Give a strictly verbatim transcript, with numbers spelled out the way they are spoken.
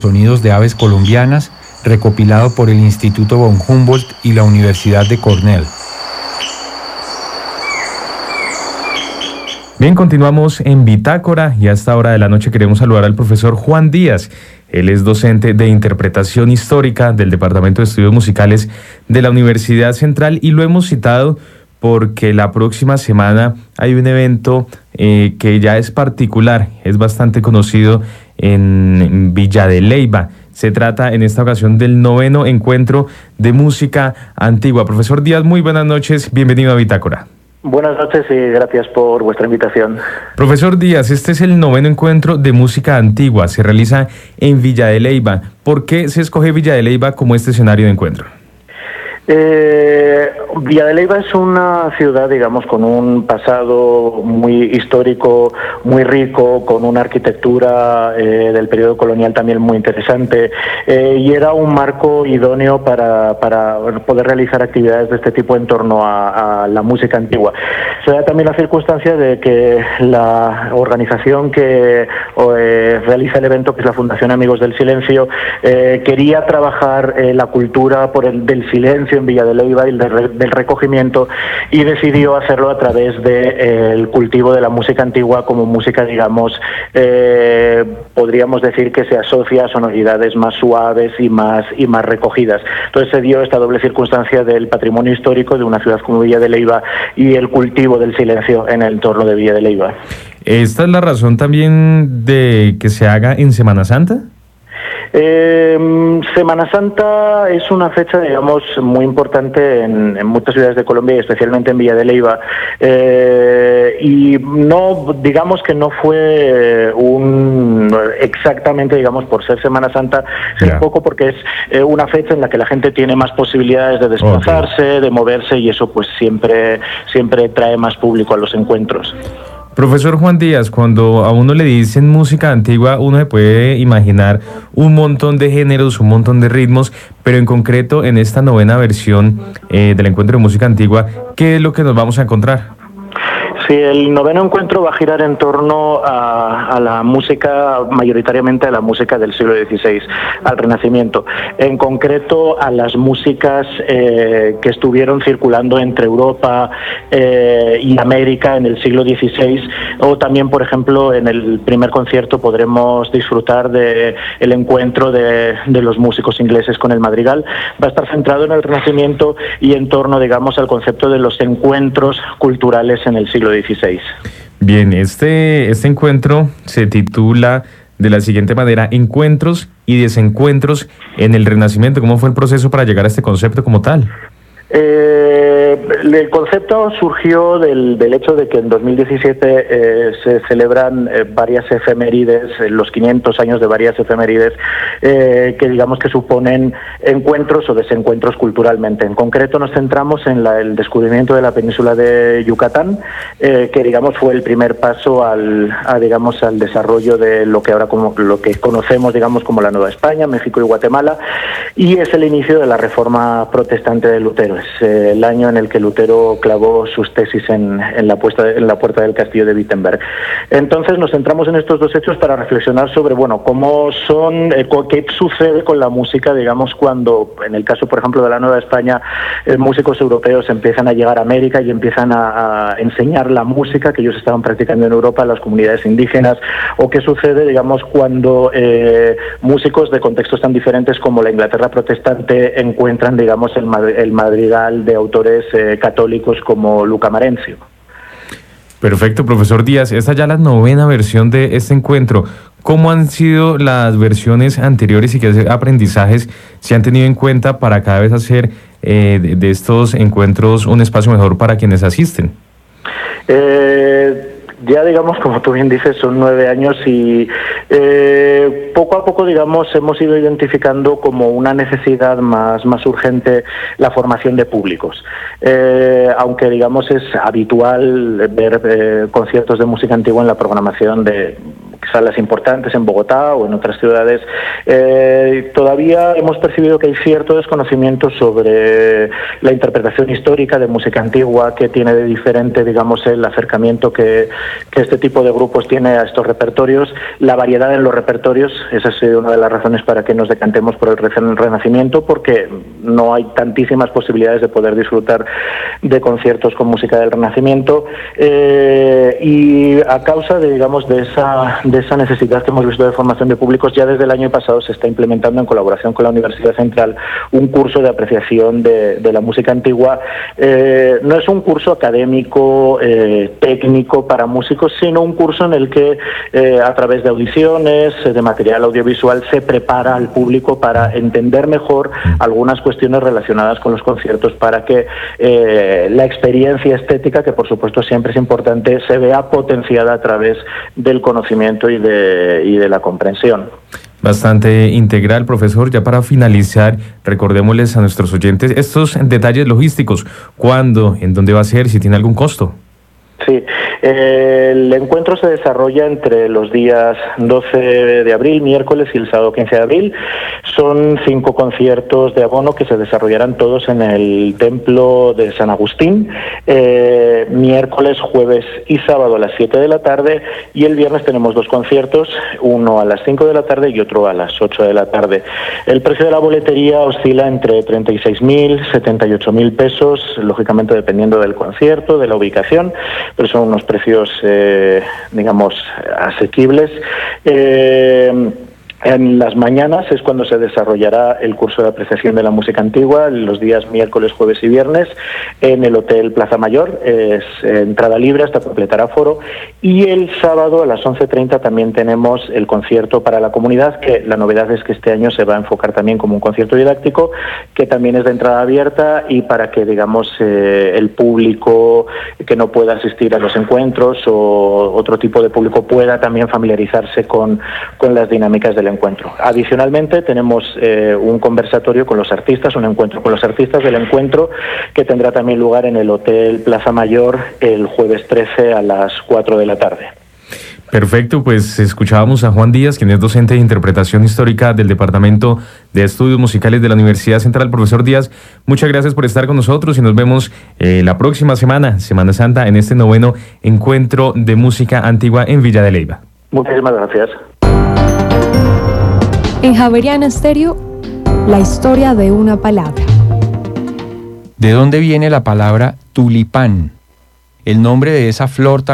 Sonidos de aves colombianas, recopilado por el Instituto von Humboldt y la Universidad de Cornell. Bien, continuamos en Bitácora y a esta hora de la noche queremos saludar al profesor Juan Díaz. Él es docente de interpretación histórica del Departamento de Estudios Musicales de la Universidad Central y lo hemos citado porque la próxima semana hay un evento eh, que ya es particular, es bastante conocido en Villa de Leyva. Se trata en esta ocasión del noveno encuentro de música antigua. Profesor Díaz, muy buenas noches, bienvenido a Bitácora. Buenas noches y gracias por vuestra invitación. Profesor Díaz, este es el noveno encuentro de música antigua, se realiza en Villa de Leyva. ¿Por qué se escoge Villa de Leyva como este escenario de encuentro? Eh, Villa de Leyva es una ciudad, digamos, con un pasado muy histórico, muy rico, con una arquitectura eh, del periodo colonial también muy interesante, eh, y era un marco idóneo para, para poder realizar actividades de este tipo en torno a, a la música antigua. Se da también la circunstancia de que la organización que eh, realiza el evento, que es la Fundación Amigos del Silencio, eh, quería trabajar eh, la cultura por el, del silencio en Villa de Leyva y del, del recogimiento, y decidió hacerlo a través del de, eh, cultivo de la música antigua como música, digamos, eh, podríamos decir que se asocia a sonoridades más suaves y más, y más recogidas. Entonces se dio esta doble circunstancia del patrimonio histórico de una ciudad como Villa de Leyva y el cultivo del silencio en el entorno de Villa de Leyva. ¿Esta es la razón también de que se haga en Semana Santa? Eh, Semana Santa es una fecha, digamos, muy importante en, en muchas ciudades de Colombia y especialmente en Villa de Leyva, eh, y no, digamos que no fue un exactamente, digamos, por ser Semana Santa, sino yeah. un poco porque es eh, una fecha en la que la gente tiene más posibilidades de desplazarse, okay. de moverse, y eso pues siempre, siempre trae más público a los encuentros. Profesor Juan Díaz, cuando a uno le dicen música antigua, uno se puede imaginar un montón de géneros, un montón de ritmos, pero en concreto en esta novena versión eh, del encuentro de música antigua, ¿qué es lo que nos vamos a encontrar? Sí, el noveno encuentro va a girar en torno a, a la música, mayoritariamente a la música del siglo dieciséis, al Renacimiento. En concreto, a las músicas eh, que estuvieron circulando entre Europa eh, y América en el siglo dieciséis, o también, por ejemplo, en el primer concierto podremos disfrutar de el encuentro de, de los músicos ingleses con el madrigal. Va a estar centrado en el Renacimiento y en torno, digamos, al concepto de los encuentros culturales en el siglo dieciséis. Bien, este, este encuentro se titula de la siguiente manera: Encuentros y desencuentros en el Renacimiento. ¿Cómo fue el proceso para llegar a este concepto como tal? Eh, el concepto surgió del, del hecho de que en dos mil diecisiete eh, se celebran eh, varias efemérides, eh, los quinientos años de varias efemérides, eh, que digamos que suponen encuentros o desencuentros culturalmente. En concreto nos centramos en la, el descubrimiento de la península de Yucatán, eh, que digamos fue el primer paso al, a, digamos, al desarrollo de lo que ahora como lo que conocemos, digamos, como la Nueva España, México y Guatemala, y es el inicio de la reforma protestante de Lutero. Es eh, el año en el que Lutero clavó sus tesis en, en, la puesta de, en la puerta del castillo de Wittenberg. Entonces nos centramos en estos dos hechos para reflexionar sobre, bueno, cómo son, eh, qué sucede con la música, digamos, cuando, en el caso, por ejemplo, de la Nueva España, eh, músicos europeos empiezan a llegar a América y empiezan a, a enseñar la música que ellos estaban practicando en Europa a las comunidades indígenas, o qué sucede, digamos, cuando eh, músicos de contextos tan diferentes como la Inglaterra protestante encuentran, digamos, el, el Madrid de autores eh, católicos como Luca Marencio. Perfecto, profesor Díaz. Esta ya es la novena versión de este encuentro. ¿Cómo han sido las versiones anteriores y qué aprendizajes se han tenido en cuenta para cada vez hacer eh, de, de estos encuentros un espacio mejor para quienes asisten? Eh... Ya, digamos, como tú bien dices, son nueve años y eh, poco a poco, digamos, hemos ido identificando como una necesidad más, más urgente la formación de públicos. Eh, aunque, digamos, es habitual ver eh, conciertos de música antigua en la programación de salas importantes en Bogotá o en otras ciudades, eh, todavía hemos percibido que hay cierto desconocimiento sobre la interpretación histórica de música antigua, que tiene de diferente, digamos, el acercamiento que, que este tipo de grupos tiene a estos repertorios, la variedad en los repertorios. Esa ha sido una de las razones para que nos decantemos por el Renacimiento, porque no hay tantísimas posibilidades de poder disfrutar de conciertos con música del Renacimiento, eh, y a causa de, digamos, de esa, de esa necesidad que hemos visto de formación de públicos, ya desde el año pasado se está implementando en colaboración con la Universidad Central un curso de apreciación de, de la música antigua. Eh, no es un curso académico, eh, técnico para músicos, sino un curso en el que eh, a través de audiciones, de material audiovisual, se prepara al público para entender mejor algunas cuestiones relacionadas con los conciertos, para que eh, la experiencia estética, que por supuesto siempre es importante, se vea potenciada a través del conocimiento y de, y de la comprensión. Bastante integral, profesor. Ya para finalizar, recordémosles a nuestros oyentes estos detalles logísticos. ¿Cuándo? ¿En dónde va a ser? ¿Si tiene algún costo? Sí, el encuentro se desarrolla entre los días doce de abril, miércoles, y el sábado quince de abril. Son cinco conciertos de abono que se desarrollarán todos en el Templo de San Agustín, eh, miércoles, jueves y sábado a las siete de la tarde, y el viernes tenemos dos conciertos, uno a las cinco de la tarde y otro a las ocho de la tarde. El precio de la boletería oscila entre treinta y seis mil, setenta y ocho mil pesos, lógicamente dependiendo del concierto, de la ubicación, pero son unos precios, eh, digamos, asequibles. Eh, En las mañanas es cuando se desarrollará el curso de apreciación de la música antigua, los días miércoles, jueves y viernes, en el Hotel Plaza Mayor. Es entrada libre hasta completar aforo. Y el sábado a las once treinta también tenemos el concierto para la comunidad, que la novedad es que este año se va a enfocar también como un concierto didáctico, que también es de entrada abierta, y para que, digamos, eh, el público que no pueda asistir a los encuentros o otro tipo de público pueda también familiarizarse con, con las dinámicas del encuentro. Adicionalmente tenemos eh, un conversatorio con los artistas, un encuentro con los artistas del encuentro, que tendrá también lugar en el Hotel Plaza Mayor el jueves trece a las cuatro de la tarde. Perfecto, pues escuchábamos a Juan Díaz, quien es docente de interpretación histórica del Departamento de Estudios Musicales de la Universidad Central. Profesor Díaz, muchas gracias por estar con nosotros y nos vemos eh, la próxima semana, Semana Santa, en este noveno encuentro de música antigua en Villa de Leyva. Muchísimas gracias. En Javeriana Estéreo, la historia de una palabra. ¿De dónde viene la palabra tulipán? El nombre de esa flor tan